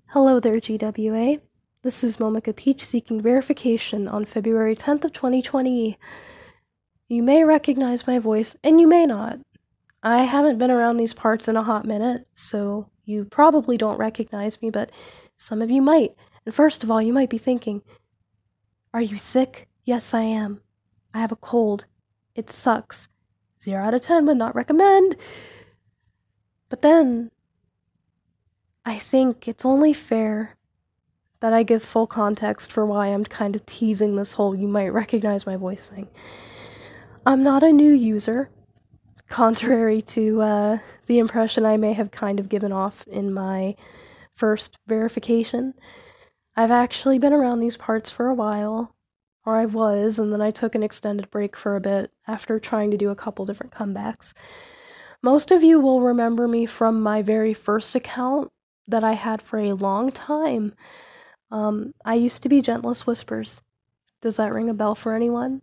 Hello there, GWA. This is Momika Peach seeking verification on February 10th of 2020. You may recognize my voice, and you may not. I haven't been around these parts in a hot minute, so you probably don't recognize me, but some of you might. And first of all, you might be thinking, are you sick? Yes, I am. I have a cold. It sucks. 0 out of 10 would not recommend. But then, I think it's only fair that I give full context for why I'm kind of teasing this whole you might recognize my voice thing. I'm not a new user, contrary to the impression I may have kind of given off in my first verification. I've actually been around these parts for a while, or I was, and then I took an extended break for a bit after trying to do a couple different comebacks. Most of you will remember me from my very first account that I had for a long time. I used to be Gentlest Whispers. Does that ring a bell for anyone?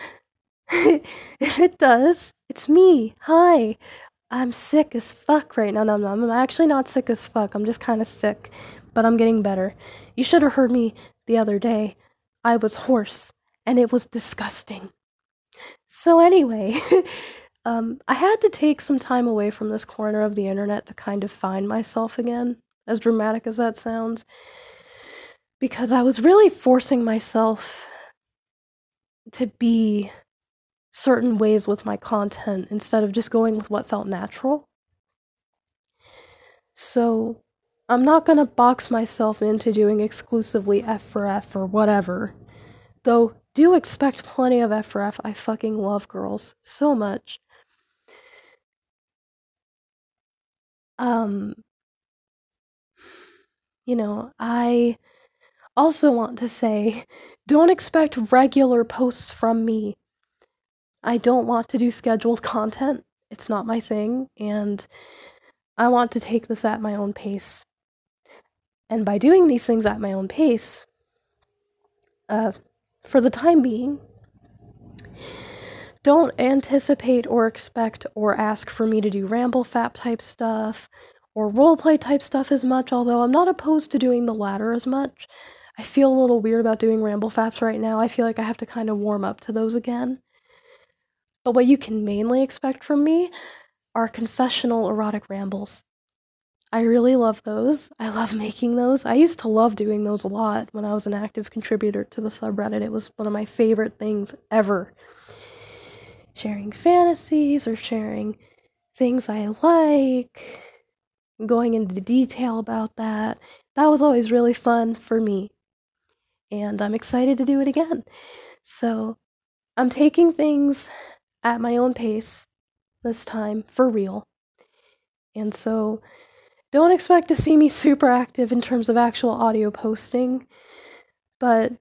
If it does, it's me. Hi. I'm sick as fuck right now. No, I'm actually not sick as fuck. I'm just kind of sick, but I'm getting better. You should have heard me the other day. I was hoarse, and it was disgusting. So anyway, I had to take some time away from this corner of the internet to kind of find myself again, as dramatic as that sounds, because I was really forcing myself to be certain ways with my content instead of just going with what felt natural. So I'm not gonna box myself into doing exclusively F for F or whatever. Though, do expect plenty of F for F. I fucking love girls so much. Um, I also want to say, don't expect regular posts from me. I don't want to do scheduled content. It's not my thing, and I want to take this at my own pace. And by doing these things at my own pace, for the time being, don't anticipate or expect or ask for me to do ramble-fap type stuff or roleplay type stuff as much, although I'm not opposed to doing the latter as much. I feel a little weird about doing ramble-faps right now. I feel like I have to kind of warm up to those again. But what you can mainly expect from me are confessional erotic rambles. I really love those. I love making those. I used to love doing those a lot when I was an active contributor to the subreddit. It was one of my favorite things ever. Sharing fantasies or sharing things I like, going into detail about that. That was always really fun for me. And I'm excited to do it again. So I'm taking things at my own pace this time, for real. And so don't expect to see me super active in terms of actual audio posting, but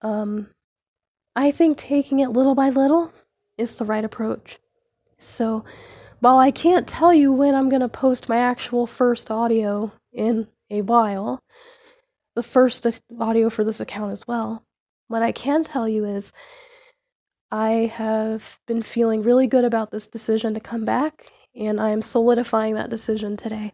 I think taking it little by little is the right approach. So while I can't tell you when I'm going to post my actual first audio in a while, the first audio for this account as well, what I can tell you is I have been feeling really good about this decision to come back, and I am solidifying that decision today.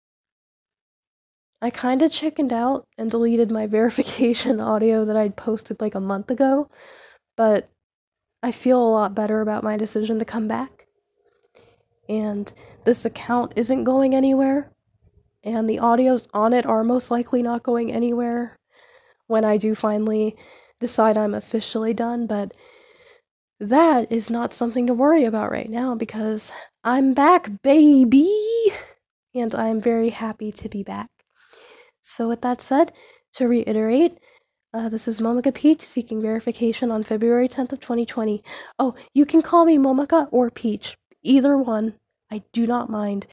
I kinda chickened out and deleted my verification audio that I'd posted like a month ago, but I feel a lot better about my decision to come back. And this account isn't going anywhere, and the audios on it are most likely not going anywhere when I do finally decide I'm officially done, but that is not something to worry about right now because I'm back, baby! And I'm very happy to be back. So with that said, to reiterate, this is Momika Peach seeking verification on February 10th of 2020. Oh, you can call me Momika or Peach. Either one. I do not mind.